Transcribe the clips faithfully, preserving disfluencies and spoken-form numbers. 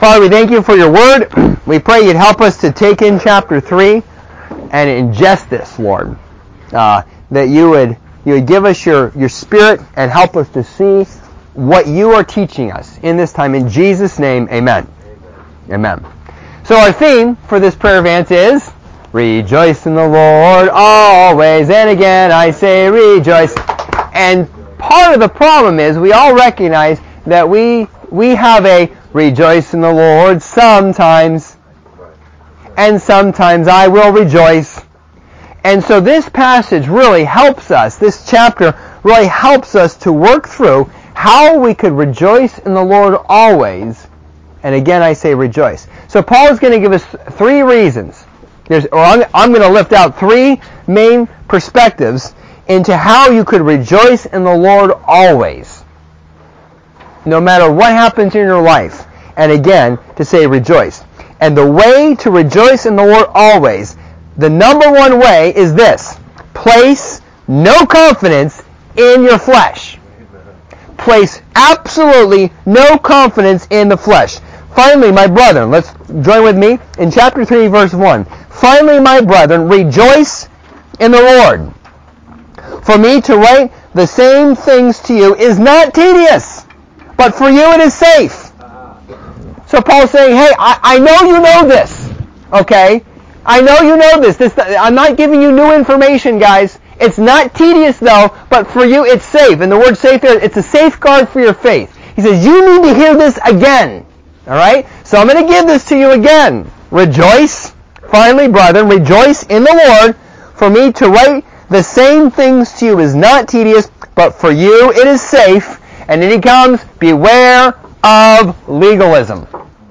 Father, we thank you for your word. We pray you'd help us to take in chapter three and ingest this, Lord. Uh, that you would you would give us your, your spirit and help us to see what you are teaching us in this time. In Jesus' name, amen. Amen. Amen. So our theme for this prayer advance is, rejoice in the Lord always. And again, I say rejoice. And part of the problem is we all recognize that we we have a rejoice in the Lord sometimes, and sometimes I will rejoice. And so this passage really helps us, this chapter really helps us to work through how we could rejoice in the Lord always. And again, I say rejoice. So Paul is going to give us three reasons. There's, or I'm, I'm going to lift out three main perspectives into how you could rejoice in the Lord always, no matter what happens in your life. And again, to say rejoice. And the way to rejoice in the Lord always, the number one way is this: place no confidence in your flesh. Place absolutely no confidence in the flesh. Finally, my brethren, let's join with me in chapter three, verse one. Finally, my brethren, rejoice in the Lord. For me to write the same things to you is not tedious, but for you it is safe. So Paul's saying, hey, I, I know you know this, okay? I know you know this. this. I'm not giving you new information, guys. It's not tedious, though, but for you it's safe. And the word safe there, it's a safeguard for your faith. He says, you need to hear this again, all right? So I'm going to give this to you again. Rejoice, finally, brethren, rejoice in the Lord. For me to write the same things to you is not tedious, but for you it is safe. And then he comes, beware of legalism.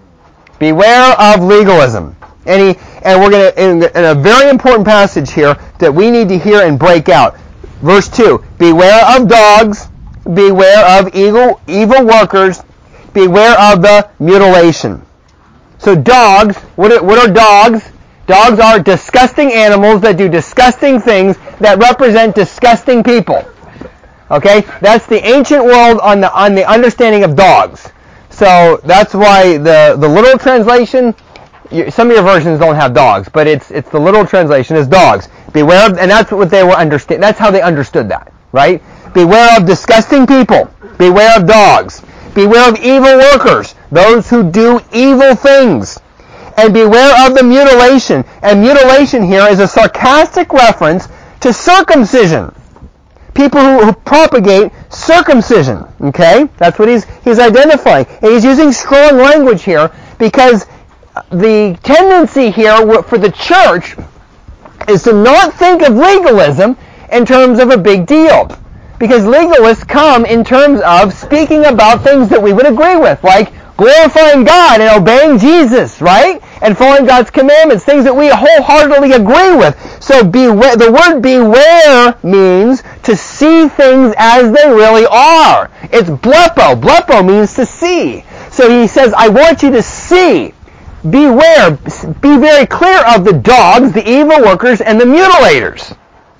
Beware of legalism. And, he, and we're going to, in, in a very important passage here that we need to hear and break out. Verse two, beware of dogs, beware of evil, evil workers, beware of the mutilation. So dogs, what are, what are dogs? Dogs are disgusting animals that do disgusting things that represent disgusting people. Okay? That's the ancient world on the on the understanding of dogs. So that's why the, the literal translation, some of your versions don't have dogs, but it's it's the literal translation is dogs. Beware of, and that's what they were understand. That's how they understood that, right? Beware of disgusting people. Beware of dogs. Beware of evil workers, those who do evil things. And beware of the mutilation. And mutilation here is a sarcastic reference to circumcision. People who, who propagate circumcision. Okay? That's what he's he's identifying. And he's using strong language here because the tendency here for the church is to not think of legalism in terms of a big deal. Because legalists come in terms of speaking about things that we would agree with, like glorifying God and obeying Jesus, right? And following God's commandments, things that we wholeheartedly agree with. So beware, the word beware means to see things as they really are. It's blepo. Blepo means to see. So he says, I want you to see. Beware. Be very clear of the dogs, the evil workers, and the mutilators.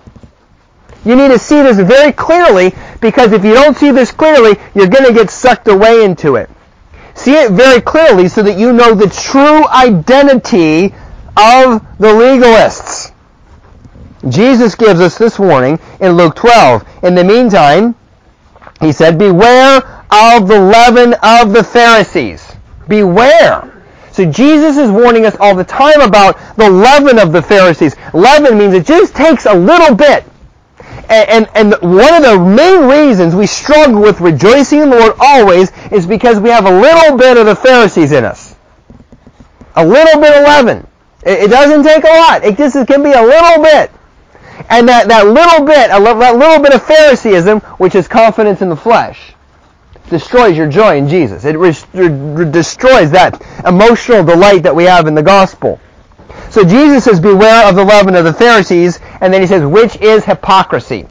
You need to see this very clearly, because if you don't see this clearly, you're going to get sucked away into it. See it very clearly so that you know the true identity of the legalists. Jesus gives us this warning in Luke twelve. In the meantime, he said, beware of the leaven of the Pharisees. Beware. So Jesus is warning us all the time about the leaven of the Pharisees. Leaven means it just takes a little bit. And, and, and one of the main reasons we struggle with rejoicing in the Lord always is because we have a little bit of the Pharisees in us. A little bit of leaven. It, it doesn't take a lot. It just it can be a little bit. And that, that little bit, a, that little bit of Phariseeism, which is confidence in the flesh, destroys your joy in Jesus. It re- re- destroys that emotional delight that we have in the gospel. So Jesus says, beware of the leaven of the Pharisees, and then he says, which is hypocrisy.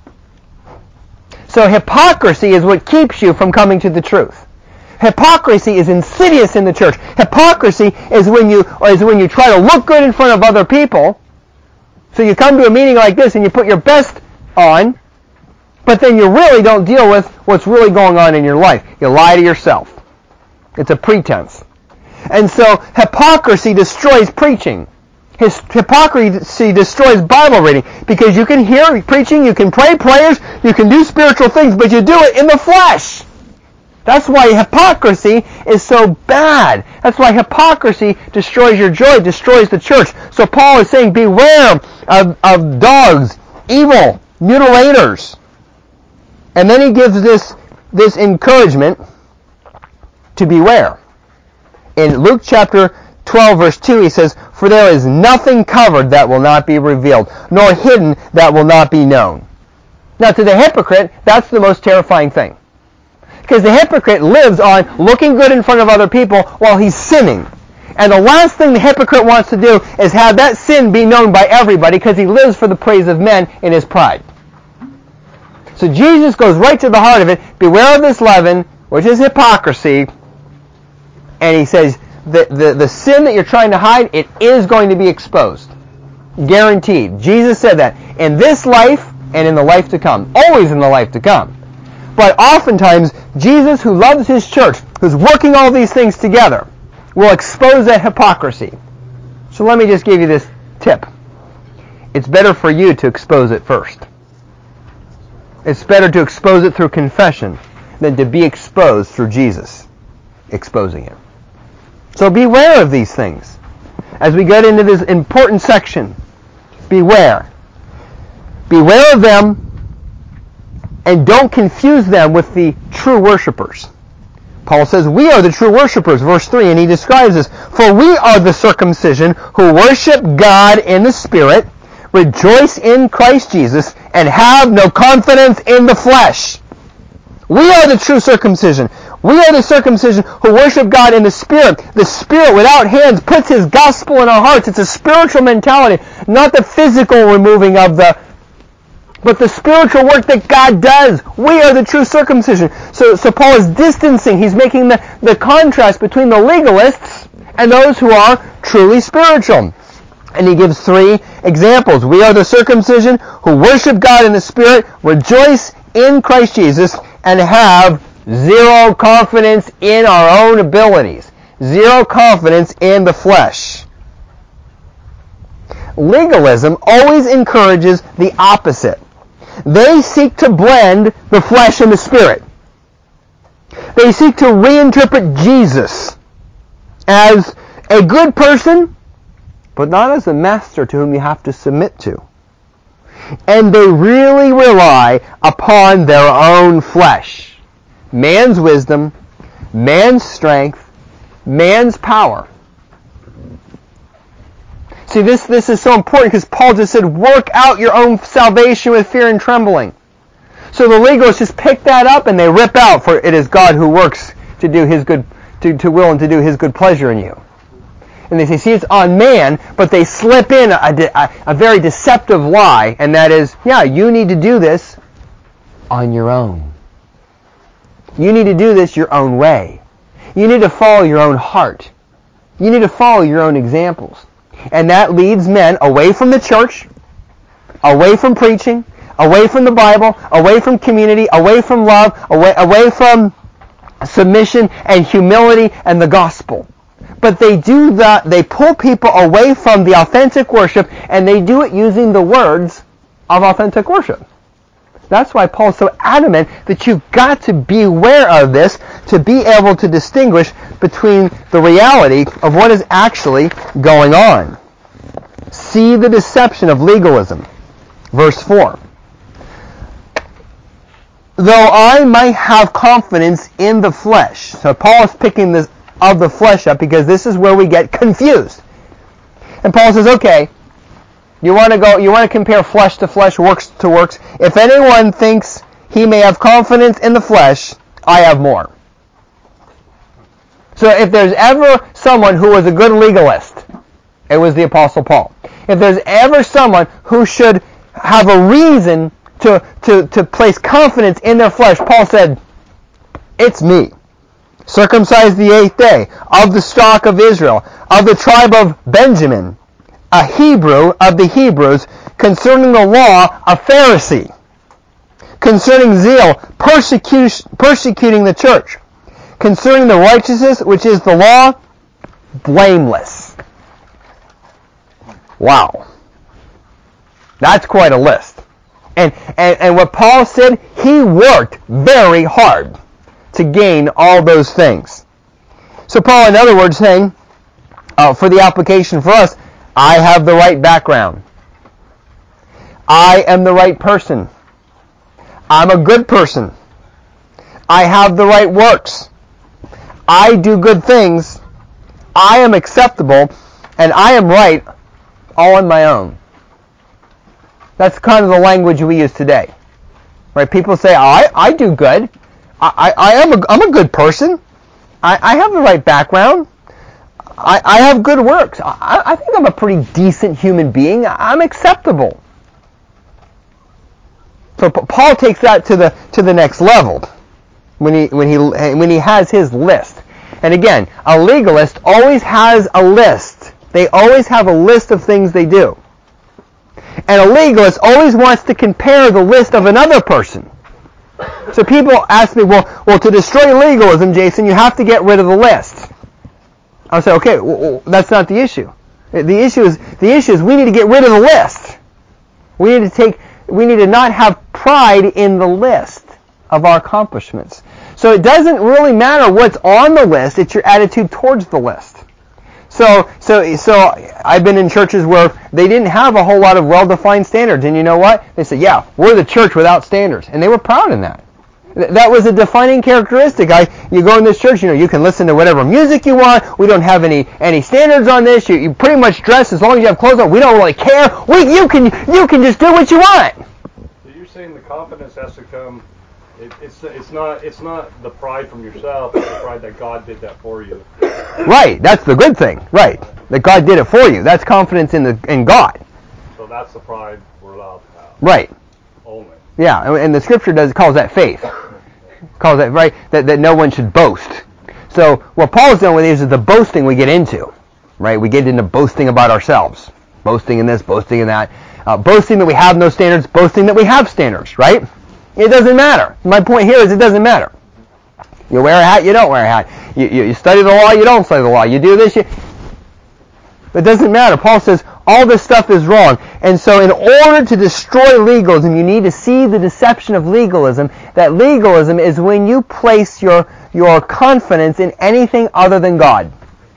So hypocrisy is what keeps you from coming to the truth. Hypocrisy is insidious in the church. Hypocrisy is when you or is when you try to look good in front of other people. So you come to a meeting like this and you put your best on, but then you really don't deal with what's really going on in your life. You lie to yourself. It's a pretense. And so hypocrisy destroys preaching. His hypocrisy destroys Bible reading, because you can hear preaching, you can pray prayers, you can do spiritual things, but you do it in the flesh. That's why hypocrisy is so bad. That's why hypocrisy destroys your joy, destroys the church. So Paul is saying, beware of, of dogs, evil, mutilators. And then he gives this, this encouragement to beware. In Luke chapter twelve, verse two, he says, for there is nothing covered that will not be revealed, nor hidden that will not be known. Now, to the hypocrite, that's the most terrifying thing. Because the hypocrite lives on looking good in front of other people while he's sinning. And the last thing the hypocrite wants to do is have that sin be known by everybody, because he lives for the praise of men in his pride. So Jesus goes right to the heart of it. Beware of this leaven, which is hypocrisy. And he says, the, the, the sin that you're trying to hide, it is going to be exposed. Guaranteed. Jesus said that. In this life and in the life to come. Always in the life to come. But oftentimes, Jesus, who loves his church, who's working all these things together, will expose that hypocrisy. So let me just give you this tip. It's better for you to expose it first. It's better to expose it through confession than to be exposed through Jesus exposing it. So beware of these things. As we get into this important section, beware. Beware of them, and don't confuse them with the true worshipers. Paul says, we are the true worshipers, verse three, and he describes this. For we are the circumcision who worship God in the Spirit, rejoice in Christ Jesus, and have no confidence in the flesh. We are the true circumcision. We are the circumcision who worship God in the Spirit. The Spirit, without hands, puts His gospel in our hearts. It's a spiritual mentality, not the physical removing of the, but the spiritual work that God does. We are the true circumcision. So, so Paul is distancing. He's making the, the contrast between the legalists and those who are truly spiritual. And he gives three examples. We are the circumcision who worship God in the Spirit, rejoice in Christ Jesus, and have zero confidence in our own abilities. Zero confidence in the flesh. Legalism always encourages the opposite. They seek to blend the flesh and the Spirit. They seek to reinterpret Jesus as a good person, but not as a master to whom you have to submit to. And they really rely upon their own flesh. Man's wisdom, man's strength, man's power. See, this, this is so important because Paul just said, work out your own salvation with fear and trembling. So the legalists just pick that up and they rip out, for it is God who works to do His good, to, to will and to do His good pleasure in you. And they say, see, it's on man, but they slip in a, a, a very deceptive lie, and that is, yeah, you need to do this on your own. You need to do this your own way. You need to follow your own heart. You need to follow your own examples. And that leads men away from the church, away from preaching, away from the Bible, away from community, away from love, away, away from submission and humility and the gospel. But they do that, they pull people away from the authentic worship, and they do it using the words of authentic worship. That's why Paul's so adamant that you've got to be aware of this to be able to distinguish between the reality of what is actually going on. See the deception of legalism. Verse four. Though I might have confidence in the flesh. So Paul is picking this of the flesh up because this is where we get confused. And Paul says, okay, you want to go, you want to compare flesh to flesh, works to works. If anyone thinks he may have confidence in the flesh, I have more. So if there's ever someone who was a good legalist, it was the Apostle Paul. If there's ever someone who should have a reason to, to, to place confidence in their flesh, Paul said, it's me. Circumcised the eighth day, of the stock of Israel, of the tribe of Benjamin, a Hebrew of the Hebrews, concerning the law, a Pharisee, concerning zeal, persecution, persecuting the church, concerning the righteousness which is the law, blameless. Wow. That's quite a list. And, and, and what Paul said, he worked very hard to gain all those things. So Paul, in other words, saying, uh, for the application for us, I have the right background. I am the right person. I'm a good person. I have the right works. I do good things. I am acceptable. And I am right all on my own. That's kind of the language we use today. Right? People say, I, I do good. I, I, I am a, I'm a good person. I, I have the right background. I, I have good works. I, I think I'm a pretty decent human being. I'm acceptable. So Paul takes that to the to the next level when he when he when he has his list. And again, a legalist always has a list. They always have a list of things they do. And a legalist always wants to compare the list of another person. So people ask me, well, well, to destroy legalism, Jason, you have to get rid of the list. I'll say, okay, well, that's not the issue. The issue is the issue is we need to get rid of the list. We need to take we need to not have pride in the list of our accomplishments. So it doesn't really matter what's on the list, it's your attitude towards the list. So, so, so I've been in churches where they didn't have a whole lot of well-defined standards, and you know what? They said, yeah, we're the church without standards, and they were proud in that. That was a defining characteristic. I, you go in this church, you know, you can listen to whatever music you want. We don't have any, any standards on this. You, you pretty much dress as long as you have clothes on. We don't really care. We, you can, you can just do what you want. So you're saying the confidence has to come. It, it's, it's not, it's not the pride from yourself. It's the pride that God did that for you. Right. That's the good thing. Right. That God did it for you. That's confidence in the, in God. So that's the pride we're allowed to have. Right. Only. Yeah, and the Scripture does calls that faith. Calls that right that, that no one should boast. So what Paul's doing with these is the boasting we get into, right? We get into boasting about ourselves, boasting in this, boasting in that, uh, boasting that we have no standards, boasting that we have standards, right? It doesn't matter. My point here is it doesn't matter. You wear a hat, you don't wear a hat. You, you, you study the law, you don't study the law. You do this, you. It doesn't matter. Paul says all this stuff is wrong. And so in order to destroy legalism, you need to see the deception of legalism. That legalism is when you place your, your confidence in anything other than God.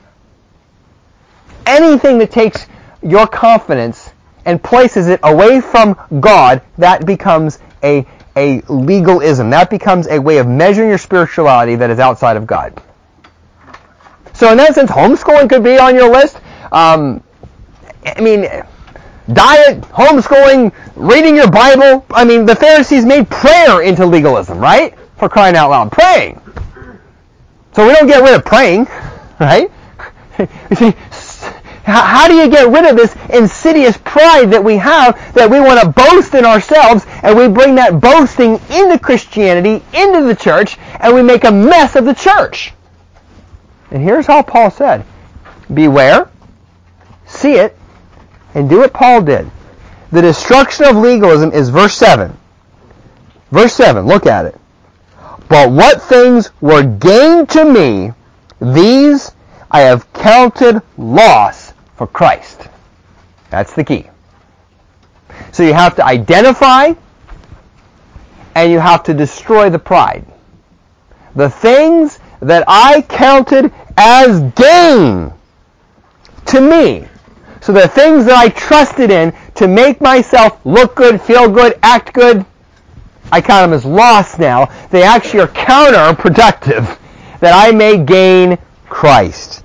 Anything that takes your confidence and places it away from God, that becomes a, a legalism. That becomes a way of measuring your spirituality that is outside of God. So in that sense, homeschooling could be on your list. Um, I mean, diet, homeschooling, reading your Bible. I mean, the Pharisees made prayer into legalism, right? For crying out loud, praying. So we don't get rid of praying, right? You see, how do you get rid of this insidious pride that we have, that we want to boast in ourselves, and we bring that boasting into Christianity, into the church, and we make a mess of the church? And here's how Paul said, beware, see it, and do what Paul did. The destruction of legalism is verse seven. Verse seven, look at it. But what things were gained to me, these I have counted loss for Christ. That's the key. So you have to identify, and you have to destroy the pride. The things that I counted as gain to me. So the things that I trusted in to make myself look good, feel good, act good, I count them as loss now. They actually are counterproductive, that I may gain Christ.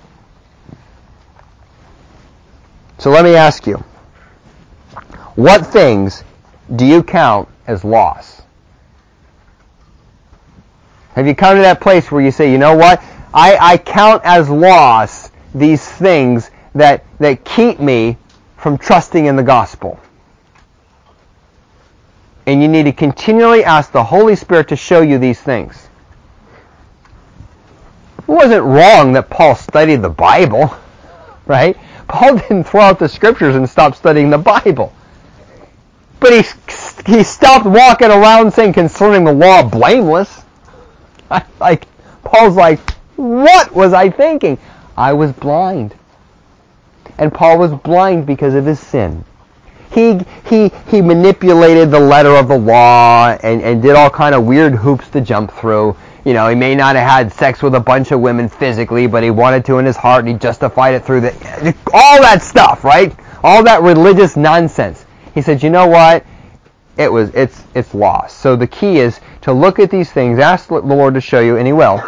So let me ask you, what things do you count as loss? Have you come to that place where you say, you know what, I, I count as loss these things that, that keep me from trusting in the gospel? And you need to continually ask the Holy Spirit to show you these things. It wasn't wrong that Paul studied the Bible, right? Paul didn't throw out the Scriptures and stop studying the Bible. But he, he stopped walking around saying concerning the law blameless. I, like Paul's like, what was I thinking? I was blind. And Paul was blind because of his sin. He he he manipulated the letter of the law and, and did all kind of weird hoops to jump through. You know, he may not have had sex with a bunch of women physically, but he wanted to in his heart, and he justified it through the all that stuff, right? All that religious nonsense. He said, you know what? It was it's it's lost. So the key is to look at these things, ask the Lord to show you, and He will.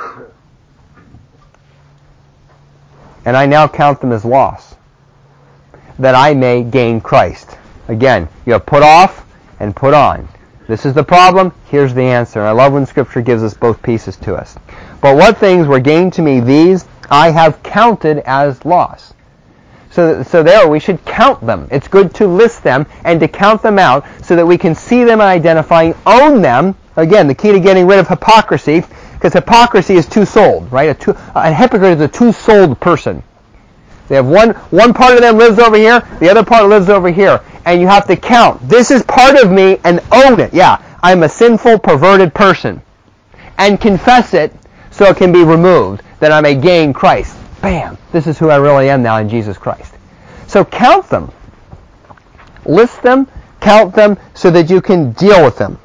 And I now count them as loss, that I may gain Christ. Again, you have put off and put on. This is the problem. Here's the answer. I love when Scripture gives us both pieces to us. But what things were gained to me, these I have counted as loss. So, so there, we should count them. It's good to list them and to count them out so that we can see them and identify, own them. Again, the key to getting rid of hypocrisy, because hypocrisy is two-souled, right? A, two, a hypocrite is a two-souled person. They have one, one part of them lives over here, the other part lives over here. And you have to count. This is part of me, and own it. Yeah, I'm a sinful, perverted person. And confess it so it can be removed, that I may gain Christ. Bam! This is who I really am now in Jesus Christ. So count them. List them, count them, so that you can deal with them.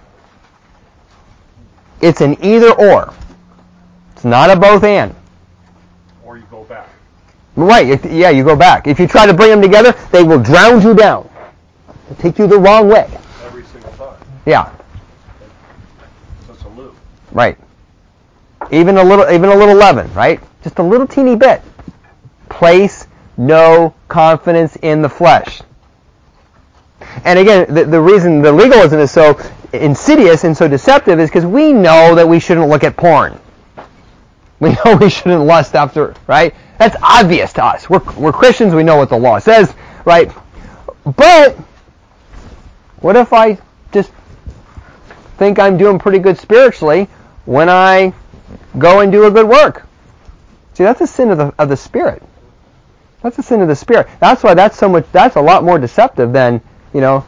It's an either or. It's not a both and. Or you go back. Right, yeah, you go back. If you try to bring them together, they will drown you down. They'll take you the wrong way. Every single time. Yeah. So it's a loop. Right. Even a little, even a little leaven, right? Just a little teeny bit. Place no confidence in the flesh. And again, the, the reason the legalism is so insidious and so deceptive is because we know that we shouldn't look at porn. We know we shouldn't lust after, right? That's obvious to us. We're, we're Christians, we know what the law says, right? But what if I just think I'm doing pretty good spiritually when I go and do a good work? See, that's a sin of the of the spirit. That's a sin of the spirit. That's why that's so much. That's a lot more deceptive than, you know,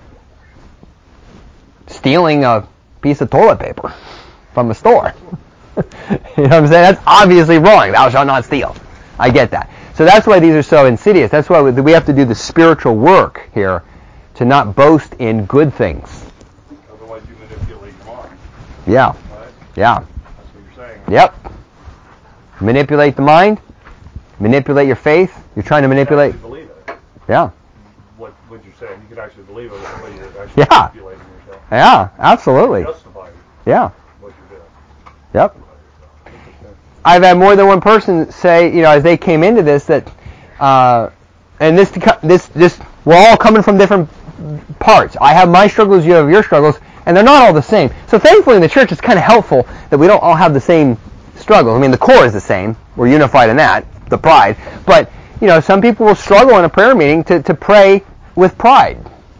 stealing a piece of toilet paper from a store. You know what I'm saying? That's obviously wrong. Thou shalt not steal. I get that. So that's why these are so insidious. That's why we have to do the spiritual work here to not boast in good things. Otherwise you manipulate your mind. Yeah. Right? Yeah. That's what you're saying. Yep. Manipulate the mind. Manipulate your faith. You're trying to manipulate. You can actually believe it. Yeah. What what you're saying, you can actually believe it when you're actually Yeah. manipulating yourself. Yeah. Absolutely. Justifying Yeah. what you're doing. Yep. I've had more than one person say, you know, as they came into this, that, uh, and this, this, this, we're all coming from different parts. I have my struggles, you have your struggles, and they're not all the same. So thankfully in the church it's kind of helpful that we don't all have the same struggles. I mean, the core is the same. We're unified in that, the pride. But, you know, some people will struggle in a prayer meeting to, to pray with pride.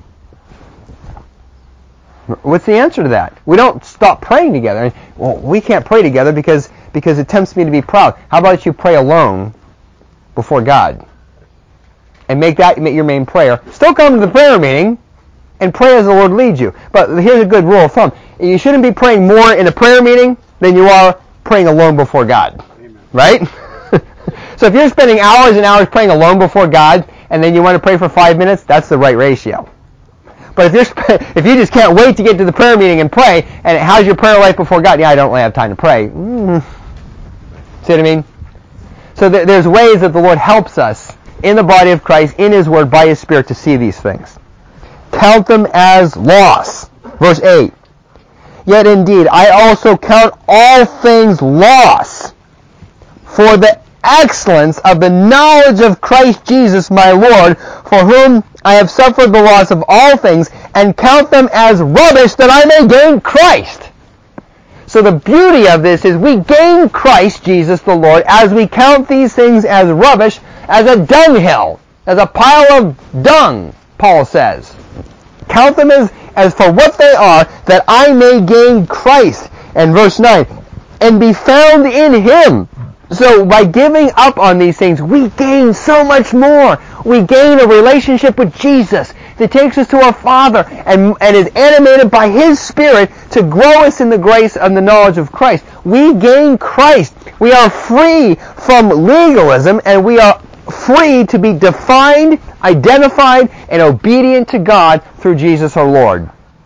What's the answer to that? We don't stop praying together. Well, we can't pray together because because it tempts me to be proud. How about you pray alone before God? And make that your main prayer. Still come to the prayer meeting and pray as the Lord leads you. But here's a good rule of thumb. You shouldn't be praying more in a prayer meeting than you are praying alone before God. Amen. Right? So if you're spending hours and hours praying alone before God and then you want to pray for five minutes, that's the right ratio. But if you're if you just can't wait to get to the prayer meeting and pray, and how's your prayer life before God? Yeah, I don't really have time to pray. Mm. See what I mean? So th- there's ways that the Lord helps us in the body of Christ, in His Word, by His Spirit to see these things. Count them as loss. Verse eight. Yet indeed, I also count all things loss for the excellence of the knowledge of Christ Jesus my Lord, for whom I have suffered the loss of all things, and count them as rubbish, that I may gain Christ. So the beauty of this is we gain Christ Jesus the Lord as we count these things as rubbish, as a dunghill, as a pile of dung, Paul says. Count them as, as for what they are, that I may gain Christ. And verse nine, and be found in Him. So by giving up on these things, we gain so much more. We gain a relationship with Jesus that takes us to our Father and, and is animated by His Spirit to grow us in the grace and the knowledge of Christ. We gain Christ. We are free from legalism, and we are free to be defined, identified, and obedient to God through Jesus our Lord.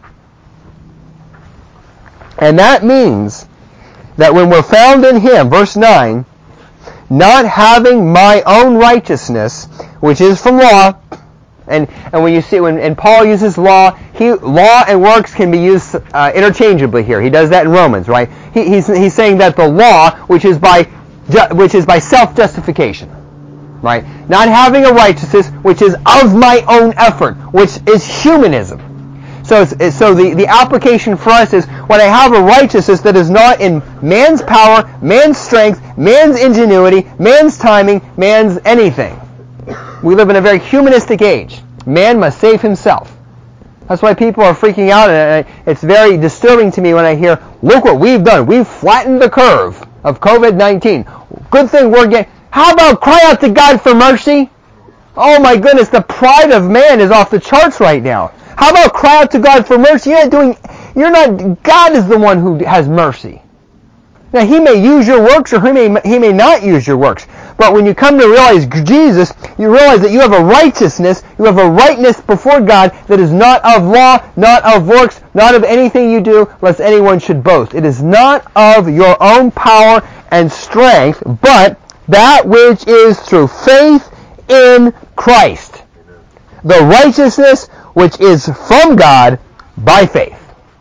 And that means that when we're found in Him, verse nine, not having my own righteousness, which is from law, and and when you see when and Paul uses law, he law and works can be used uh, interchangeably here. He does that in Romans, right? He, he's he's saying that the law, which is by which is by self-justification, right? Not having a righteousness which is of my own effort, which is humanism. So, it's, so the, the application for us is when I have a righteousness that is not in man's power, man's strength, man's ingenuity, man's timing, man's anything. We live in a very humanistic age. Man must save himself. That's why people are freaking out, and it's very disturbing to me when I hear, look what we've done. We've flattened the curve of covid nineteen. Good thing we're getting... How about cry out to God for mercy? Oh my goodness, the pride of man is off the charts right now. How about cry out to God for mercy? You're not doing, you're not, God is the one who has mercy. Now, He may use your works or He may, he may not use your works. But when you come to realize Jesus, you realize that you have a righteousness, you have a rightness before God that is not of law, not of works, not of anything you do, lest anyone should boast. It is not of your own power and strength, but that which is through faith in Christ. The righteousness which is from God by faith.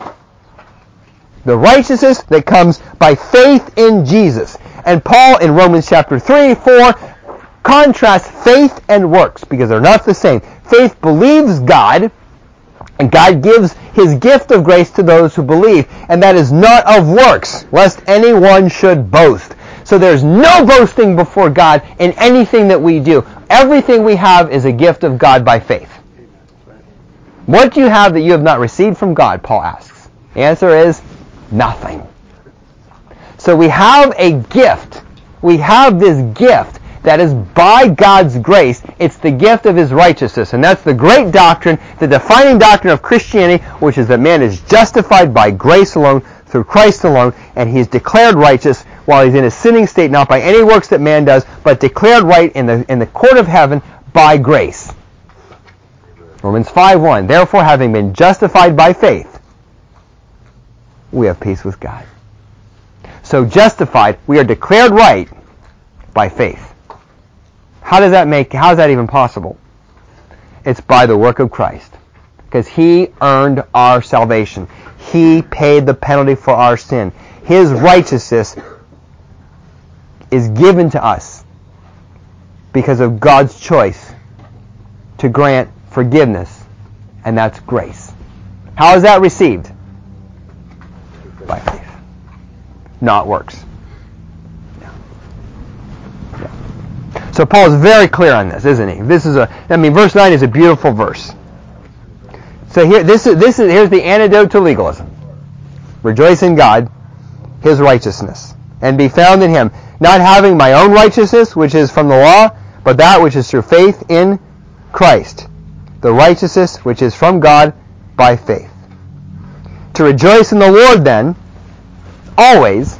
The righteousness that comes by faith in Jesus. And Paul in Romans chapter three, four contrasts faith and works because they're not the same. Faith believes God, and God gives His gift of grace to those who believe, and that is not of works, lest anyone should boast. So there's no boasting before God in anything that we do. Everything we have is a gift of God by faith. What do you have that you have not received from God, Paul asks. The answer is nothing. So we have a gift. We have this gift that is by God's grace. It's the gift of His righteousness. And that's the great doctrine, the defining doctrine of Christianity, which is that man is justified by grace alone, through Christ alone, and he is declared righteous while he's in a sinning state, not by any works that man does, but declared right in the in the court of heaven by grace. Romans five one, therefore having been justified by faith, we have peace with God. So justified, we are declared right by faith. How does that make, how is that even possible? It's by the work of Christ. Because He earned our salvation. He paid the penalty for our sin. His righteousness is given to us because of God's choice to grant forgiveness, and that's grace. How is that received? By faith. Not works. Yeah. Yeah. So Paul is very clear on this, isn't he? This is a, I mean, verse nine is a beautiful verse. So here, this is, this is, here's the antidote to legalism. Rejoice in God, His righteousness, and be found in Him, not having my own righteousness, which is from the law, but that which is through faith in Christ, the righteousness which is from God by faith. To rejoice in the Lord, then, always,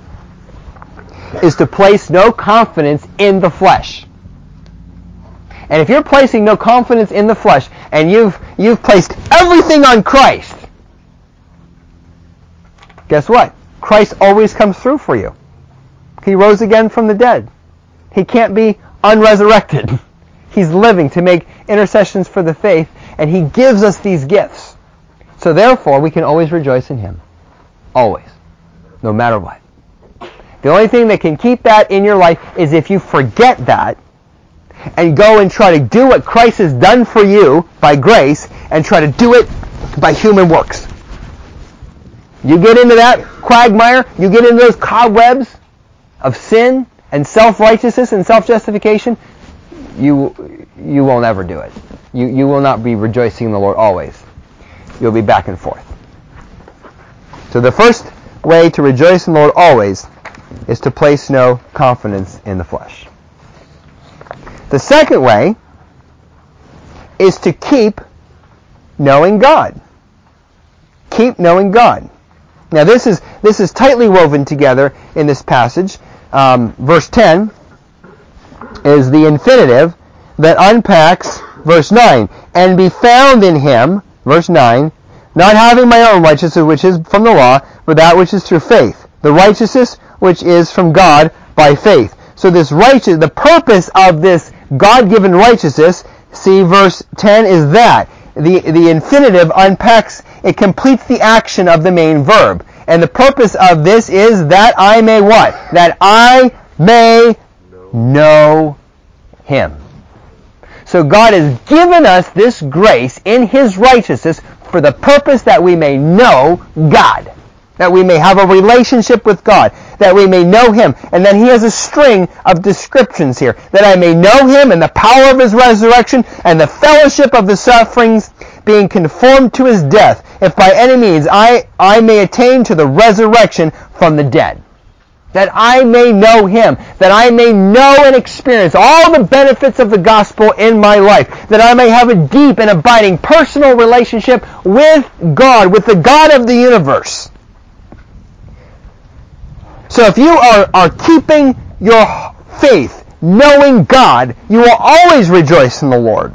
is to place no confidence in the flesh. And if you're placing no confidence in the flesh, and you've you've placed everything on Christ, guess what? Christ always comes through for you. He rose again from the dead. He can't be unresurrected. He's living to make intercessions for the faith, and He gives us these gifts. So therefore, we can always rejoice in Him. Always. No matter what. The only thing that can keep that in your life is if you forget that and go and try to do what Christ has done for you by grace and try to do it by human works. You get into that quagmire, you get into those cobwebs of sin and self-righteousness and self-justification, you you will never do it. You you will not be rejoicing in the Lord always. You'll be back and forth. So the first way to rejoice in the Lord always is to place no confidence in the flesh. The second way is to keep knowing God. Keep knowing God. Now this is this is tightly woven together in this passage. Um, verse ten, is the infinitive that unpacks verse nine. And be found in him, verse nine, not having my own righteousness which is from the law, but that which is through faith. The righteousness which is from God by faith. So this righteous, the purpose of this God-given righteousness, see verse ten, is that. The, the infinitive unpacks, it completes the action of the main verb. And the purpose of this is that I may what? That I may know him. So God has given us this grace in his righteousness for the purpose that we may know God. That we may have a relationship with God. That we may know him. And then he has a string of descriptions here. That I may know him and the power of his resurrection and the fellowship of the sufferings, being conformed to his death, if by any means I, I may attain to the resurrection from the dead. That I may know him. That I may know and experience all the benefits of the gospel in my life. That I may have a deep and abiding personal relationship with God, with the God of the universe. So if you are, are keeping your faith, knowing God, you will always rejoice in the Lord.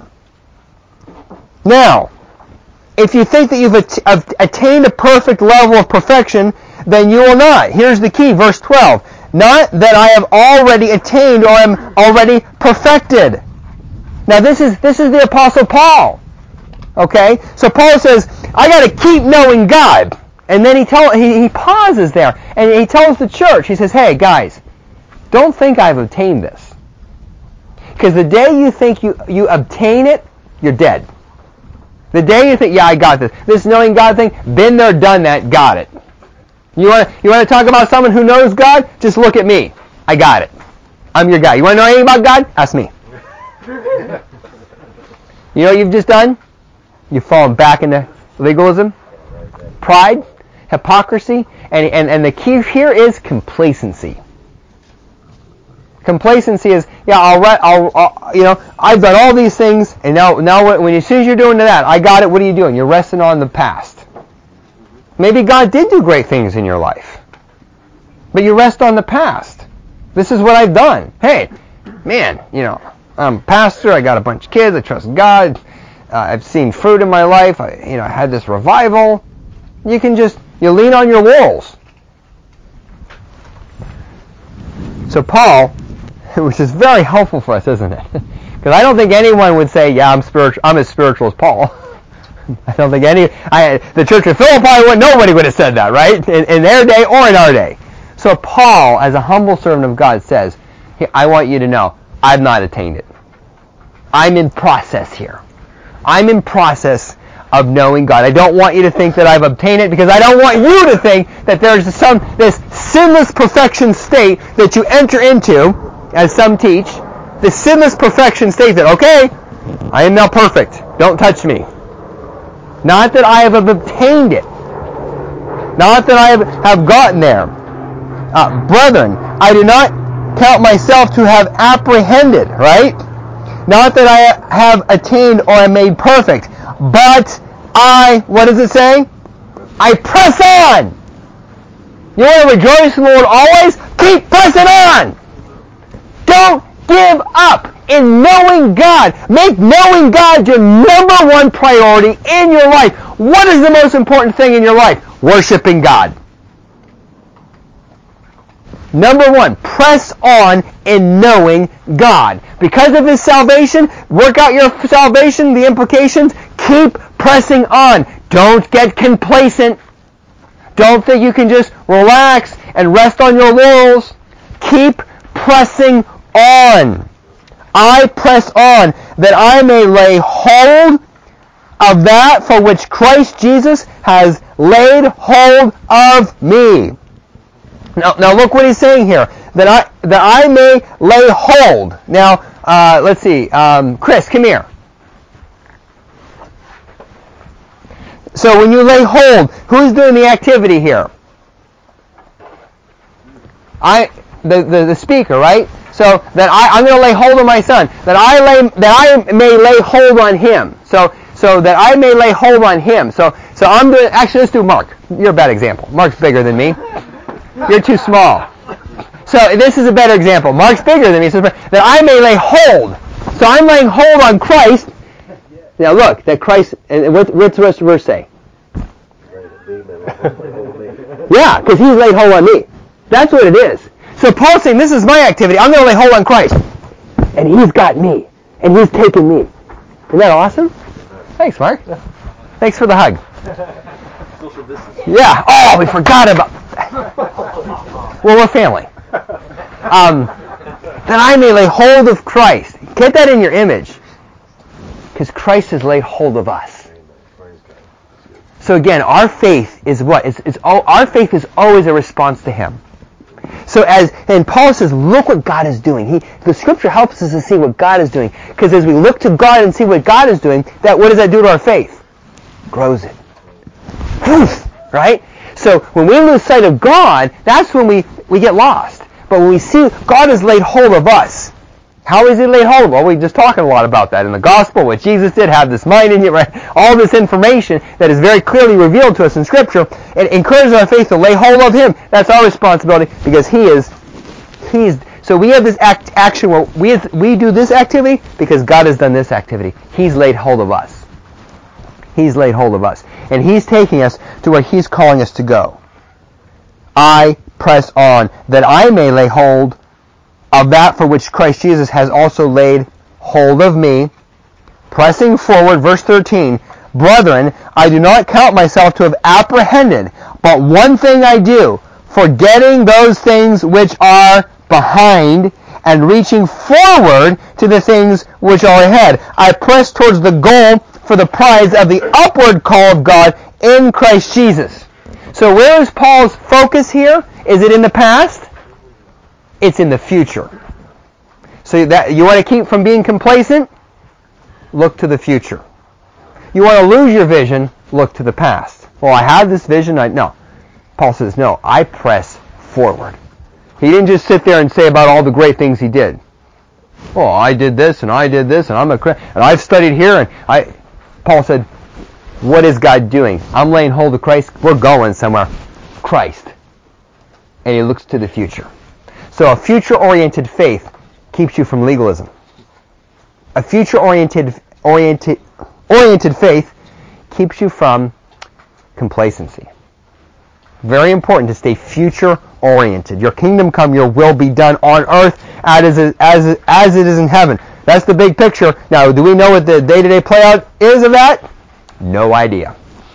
Now, if you think that you've at- attained a perfect level of perfection, then you will not. Here's the key, verse twelve. Not that I have already attained or am already perfected. Now this is this is the Apostle Paul. Okay? So Paul says, I got to keep knowing God. And then he, tell, he he pauses there, and he tells the church, he says, hey, guys, don't think I've obtained this. Because the day you think you, you obtain it, you're dead. The day you think, yeah, I got this. This knowing God thing, been there, done that, got it. You want to you want to talk about someone who knows God? Just look at me. I got it. I'm your guy. You want to know anything about God? Ask me. You know what you've just done? You've fallen back into legalism, pride, hypocrisy, and, and, and the key here is complacency. Complacency is, yeah, I'll, I'll, I'll, you know, I've done all these things, and now, now when as soon as you're doing that, I got it, what are you doing? You're resting on the past. Maybe God did do great things in your life, but you rest on the past. This is what I've done. Hey, man, you know, I'm a pastor, I got a bunch of kids, I trust God, uh, I've seen fruit in my life, I, you know, I had this revival. You can just, you lean on your laurels. So Paul, which is very helpful for us, isn't it? Because I don't think anyone would say, yeah, I'm spiritual, I'm as spiritual as Paul. I don't think any, I, the church of Philippi, would, nobody would have said that, right? In, in their day or in our day. So Paul, as a humble servant of God, says, hey, I want you to know, I've not attained it. I'm in process here. I'm in process of knowing God. I don't want you to think that I've obtained it, because I don't want you to think that there's some this sinless perfection state that you enter into, as some teach, the sinless perfection state that, okay, I am now perfect. Don't touch me. Not that I have obtained it. Not that I have, have gotten there. Uh, brethren, I do not count myself to have apprehended, right? Not that I have attained or am made perfect, but I, what does it say? I press on. You want to rejoice in the Lord always? Keep pressing on. Don't give up in knowing God. Make knowing God your number one priority in your life. What is the most important thing in your life? Worshiping God. Number one, press on in knowing God. Because of His salvation, work out your salvation, the implications, keep pressing on. Don't get complacent. Don't think you can just relax and rest on your laurels. Keep pressing on. I press on that I may lay hold of that for which Christ Jesus has laid hold of me. Now, now look what he's saying here. That I that I may lay hold. Now, uh, let's see. Um, Chris, come here. So when you lay hold, who's doing the activity here? I, the, the, the speaker, right? So that I, I'm going to lay hold of my son. That I lay that I may lay hold on him. So so that I may lay hold on him. So so I'm doing. Actually, let's do Mark. You're a bad example. Mark's bigger than me. You're too small. So this is a better example. Mark's bigger than me. So that I may lay hold. So I'm laying hold on Christ. Now look, that Christ, and what, what's the rest of the verse say? Yeah, because he's laid hold on me. That's what it is. So Paul's saying, this is my activity. I'm going to lay hold on Christ. And he's got me. And he's taken me. Isn't that awesome? Thanks, Mark. Thanks for the hug. Yeah. Oh, we forgot about that. Well, we're family. Um, that I may lay hold of Christ. Get that in your image. Because Christ has laid hold of us. So again, our faith is what? It's, it's all, our faith is always a response to Him. So as, and Paul says, look what God is doing. He, the Scripture helps us to see what God is doing. Because as we look to God and see what God is doing, that what does that do to our faith? Grows it. Poof! Right? So when we lose sight of God, that's when we, we get lost. But when we see God has laid hold of us, how is He laid hold of? Well, we're just talking a lot about that in the gospel, what Jesus did, have this mind in you, right? All this information that is very clearly revealed to us in Scripture. It encourages our faith to lay hold of Him. That's our responsibility because He is, He is, so we have this act, action where we, we do this activity because God has done this activity. He's laid hold of us. He's laid hold of us. And He's taking us to where He's calling us to go. I press on that I may lay hold of that for which Christ Jesus has also laid hold of me. Pressing forward, verse thirteen, Brethren, I do not count myself to have apprehended, but one thing I do, forgetting those things which are behind, and reaching forward to the things which are ahead. I press towards the goal for the prize of the upward call of God in Christ Jesus. So where is Paul's focus here? Is it in the past? It's in the future. So that you want to keep from being complacent? Look to the future. You want to lose your vision? Look to the past. Well, I have this vision. I no. Paul says, no, I press forward. He didn't just sit there and say about all the great things he did. Oh, I did this and I did this and I'm a and I've studied here and I. Paul said, what is God doing? I'm laying hold of Christ. We're going somewhere. Christ. And he looks to the future. So a future-oriented faith keeps you from legalism. A future-oriented oriented, oriented faith keeps you from complacency. Very important to stay future-oriented. Your kingdom come, your will be done on earth as, as, as it is in heaven. That's the big picture. Now, do we know what the day-to-day play-out is of that? No idea.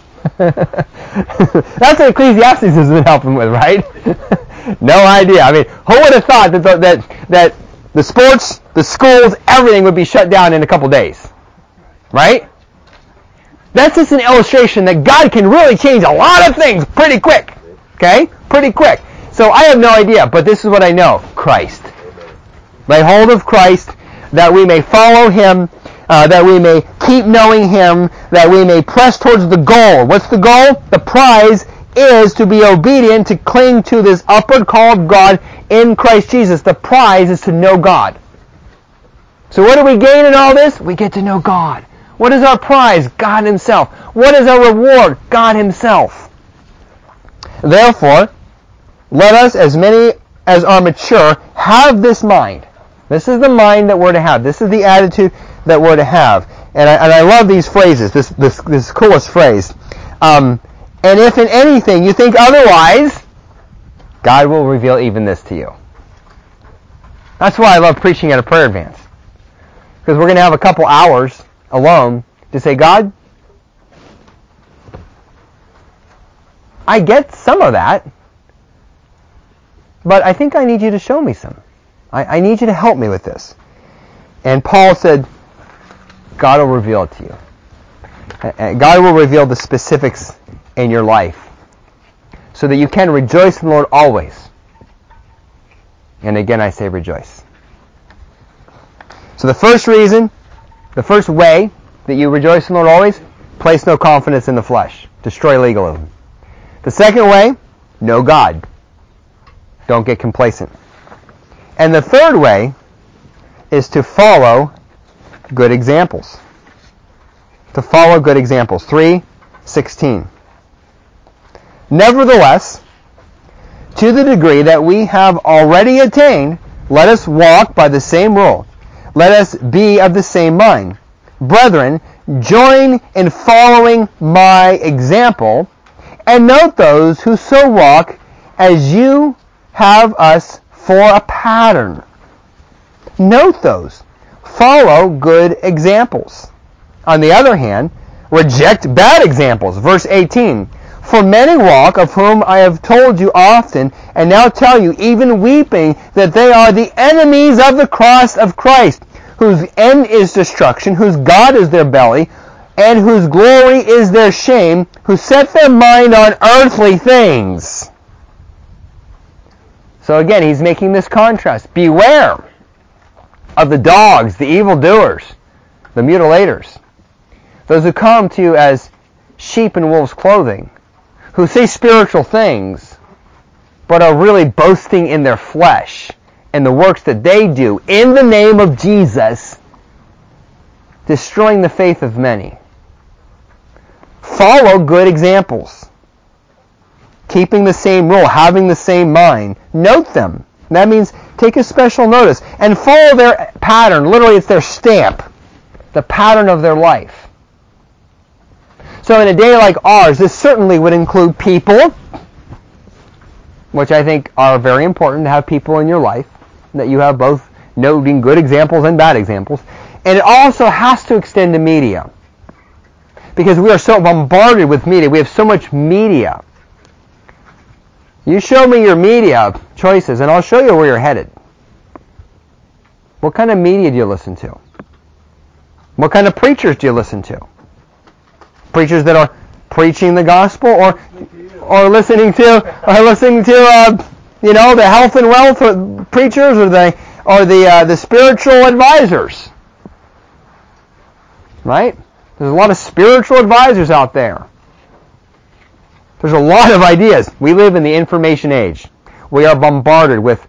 That's what Ecclesiastes has been helping with, right? No idea. I mean, who would have thought that the, that that the sports, the schools, everything would be shut down in a couple days, right? That's just an illustration that God can really change a lot of things pretty quick. Okay, pretty quick. So I have no idea, but this is what I know: Christ. Lay hold of Christ, that we may follow Him, uh, that we may keep knowing Him, that we may press towards the goal. What's the goal? The prize is to be obedient, to cling to this upward call of God in Christ Jesus. The prize is to know God. So what do we gain in all this? We get to know God. What is our prize? God Himself. What is our reward? God Himself. Therefore, let us, as many as are mature, have this mind. This is the mind that we're to have. This is the attitude that we're to have. And I, and I love these phrases, this this, this coolest phrase. Um, and if in anything you think otherwise, God will reveal even this to you. That's why I love preaching at a prayer advance. Because we're going to have a couple hours alone to say, God, I get some of that, but I think I need you to show me some. I, I need you to help me with this. And Paul said, God will reveal it to you. God will reveal the specifics in your life so that you can rejoice in the Lord always. And again, I say rejoice. So the first reason, the first way that you rejoice in the Lord always, place no confidence in the flesh. Destroy legalism. The second way, know God. Don't get complacent. And the third way is to follow good examples. To follow good examples. three sixteen. Nevertheless, to the degree that we have already attained, let us walk by the same rule. Let us be of the same mind. Brethren, join in following my example, and note those who so walk as you have us for a pattern. Note those. Follow good examples. On the other hand, reject bad examples. Verse eighteen. For many walk, of whom I have told you often, and now tell you, even weeping, that they are the enemies of the cross of Christ, whose end is destruction, whose God is their belly, and whose glory is their shame, who set their mind on earthly things. So again, he's making this contrast. Beware of the dogs, the evildoers, the mutilators, those who come to you as sheep in wolves' clothing, who say spiritual things, but are really boasting in their flesh and the works that they do in the name of Jesus, destroying the faith of many. Follow good examples. Keeping the same rule, having the same mind. Note them. That means take a special notice and follow their pattern. Literally, it's their stamp, the pattern of their life. So in a day like ours, this certainly would include people, which I think are very important to have people in your life, that you have both noting good examples and bad examples. And it also has to extend to media, because we are so bombarded with media. We have so much media. You show me your media choices, and I'll show you where you're headed. What kind of media do you listen to? What kind of preachers do you listen to? Preachers that are preaching the gospel, or or listening to, or listening to, uh, you know, the health and wealth preachers, or the or the uh, the spiritual advisors, right? There's a lot of spiritual advisors out there. There's a lot of ideas. We live in the information age. We are bombarded with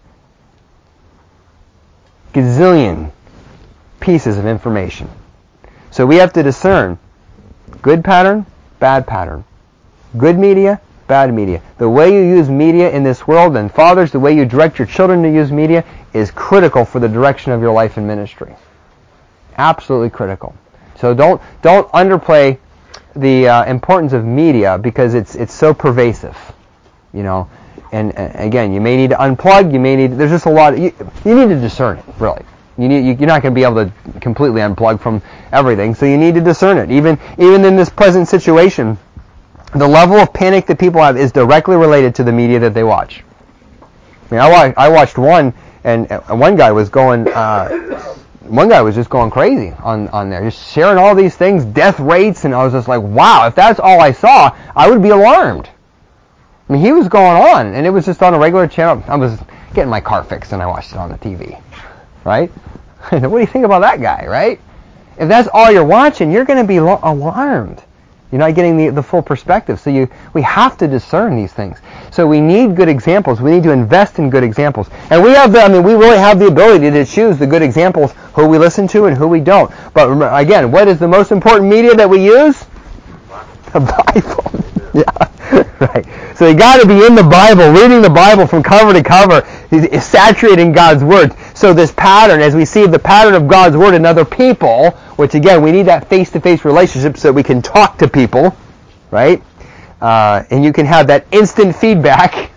gazillion pieces of information. So we have to discern good pattern, bad pattern. Good media, bad media. The way you use media in this world, and fathers, the way you direct your children to use media is critical for the direction of your life and ministry. Absolutely critical. So don't don't underplay the uh, importance of media, because it's it's so pervasive, you know. And uh, again, you may need to unplug. You may need. There's just a lot. Of, you, you need to discern it, really. You need. You're not going to be able to completely unplug from everything, so you need to discern it. Even even in this present situation, the level of panic that people have is directly related to the media that they watch. I mean, I watched, I watched one, and one guy was going. Uh, One guy was just going crazy on, on there, just sharing all these things, death rates, and I was just like, wow, if that's all I saw, I would be alarmed. I mean, he was going on, and it was just on a regular channel. I was getting my car fixed, and I watched it on the T V, right? What do you think about that guy, right? If that's all you're watching, you're going to be lo- alarmed. You're not getting the, the full perspective. So you we have to discern these things. So we need good examples. We need to invest in good examples. And we have the, I mean, we really have the ability to choose the good examples, who we listen to and who we don't. But remember, again, what is the most important media that we use? The Bible. Yeah, right. So you got to be in the Bible, reading the Bible from cover to cover, is saturated in God's Word. So this pattern, as we see the pattern of God's Word in other people, which again, we need that face-to-face relationship so that we can talk to people, right? Uh, and you can have that instant feedback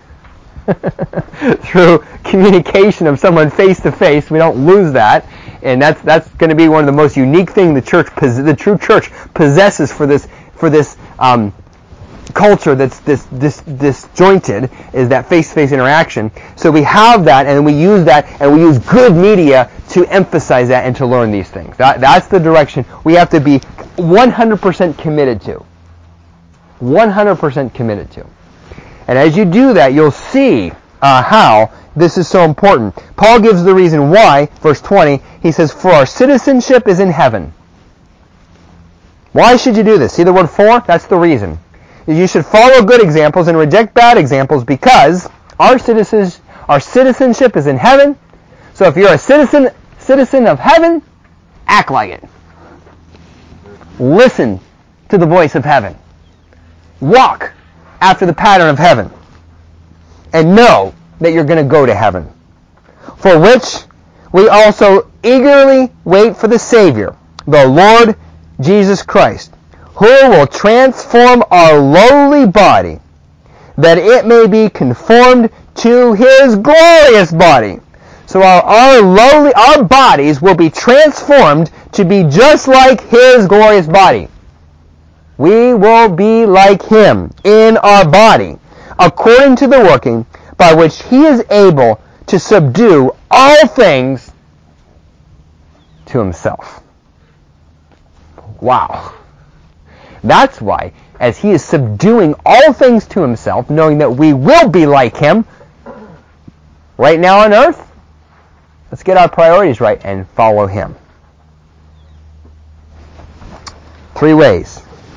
through communication of someone face-to-face. We don't lose that. And that's that's going to be one of the most unique things the church, the true church, possesses for this for this um, culture that's this, this disjointed, is that face-to-face interaction. So we have that, and we use that, and we use good media to emphasize that and to learn these things. That, that's the direction we have to be one hundred percent committed to. one hundred percent committed to. And as you do that, you'll see uh, how this is so important. Paul gives the reason why, verse twenty. He says, "For our citizenship is in heaven." Why should you do this? See the word "for"? That's the reason. You should follow good examples and reject bad examples, because our citizens, our citizenship is in heaven. So if you're a citizen, citizen of heaven, act like it. Listen to the voice of heaven. Walk after the pattern of heaven. and know that you're going to go to heaven, for which we also eagerly wait for the Savior, the Lord Jesus Christ, who will transform our lowly body, that it may be conformed to His glorious body. So our, our lowly, our bodies will be transformed to be just like His glorious body. We will be like Him in our body, according to the working by which He is able to subdue all things to Himself. Wow. That's why, as He is subduing all things to Himself, knowing that we will be like Him, right now on earth, let's get our priorities right and follow Him. Three ways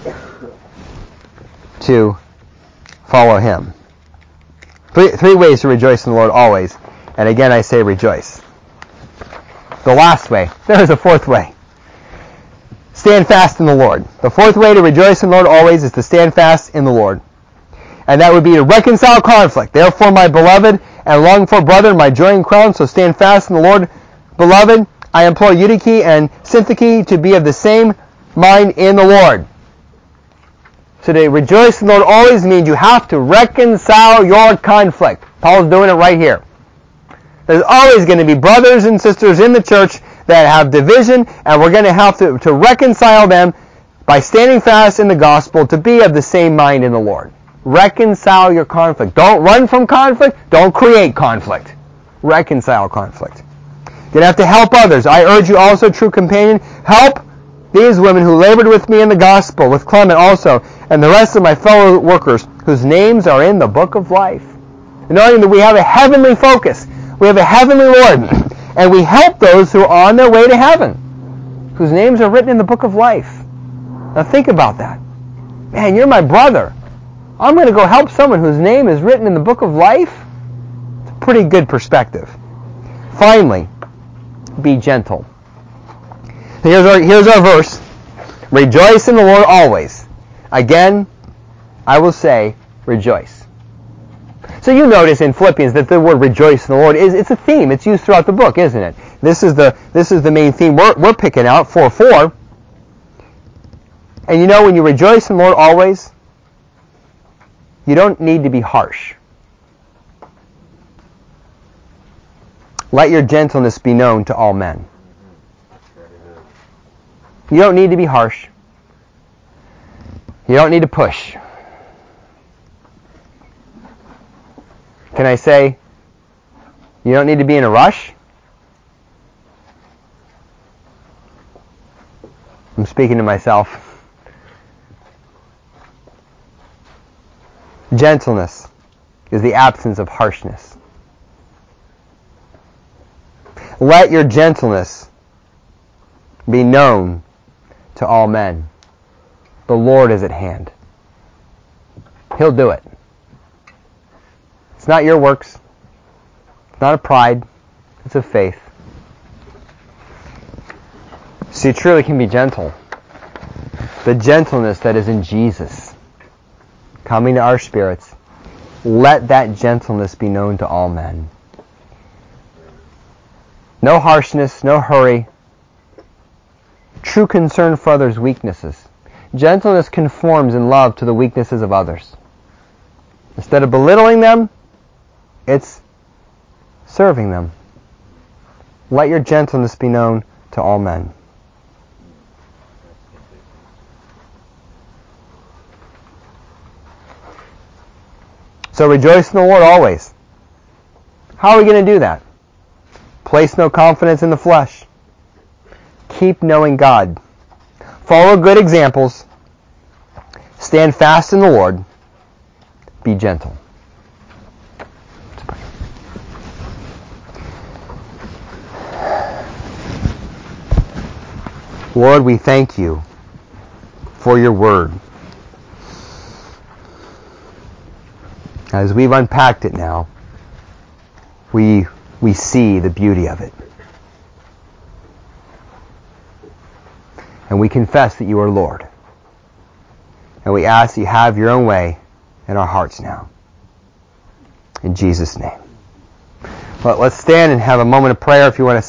to follow Him. Three, three ways to rejoice in the Lord always. And again, I say rejoice. The last way. There is a fourth way. Stand fast in the Lord. The fourth way to rejoice in the Lord always is to stand fast in the Lord. And that would be to reconcile conflict. Therefore, my beloved and longed for brethren, my joy and crown, so stand fast in the Lord. Beloved, I implore Eutyche and Syntyche to be of the same mind in the Lord. So to rejoice in the Lord always means you have to reconcile your conflict. Paul's doing it right here. There's always going to be brothers and sisters in the church that have division, and we're going to have to, to reconcile them by standing fast in the gospel to be of the same mind in the Lord. Reconcile your conflict. Don't run from conflict. Don't create conflict. Reconcile conflict. You're going to have to help others. I urge you also, true companion, help these women who labored with me in the gospel, with Clement also, and the rest of my fellow workers, whose names are in the book of life. Knowing that we have a heavenly focus. We have a heavenly Lord. And we help those who are on their way to heaven, whose names are written in the book of life. Now think about that. Man, you're my brother. I'm going to go help someone whose name is written in the book of life? It's a pretty good perspective. Finally, be gentle. Here's our, here's our verse. Rejoice in the Lord always. Again, I will say, rejoice. So you notice in Philippians that the word rejoice in the Lord is it's a theme. It's used throughout the book, isn't it? This is the this is the main theme we're, we're picking out, four four. And you know, when you rejoice in the Lord always, you don't need to be harsh. Let your gentleness be known to all men. You don't need to be harsh. You don't need to push. Can I say, you don't need to be in a rush? I'm speaking to myself. Gentleness is the absence of harshness. Let your gentleness be known to all men. The Lord is at hand. He'll do it. It's not your works. It's not a pride. It's a faith. So you truly can be gentle. The gentleness that is in Jesus coming to our spirits, let that gentleness be known to all men. No harshness, no hurry. True concern for others' weaknesses. Gentleness conforms in love to the weaknesses of others. Instead of belittling them, it's serving them. Let your gentleness be known to all men. So rejoice in the Lord always. How are we going to do that? Place no confidence in the flesh. Keep knowing God. Follow good examples. Stand fast in the Lord. Be gentle. Lord, we thank you for your word. As we've unpacked it now, we we see the beauty of it. And we confess that you are Lord. And we ask that you have your own way in our hearts now. In Jesus' name. Well, let's stand and have a moment of prayer if you want to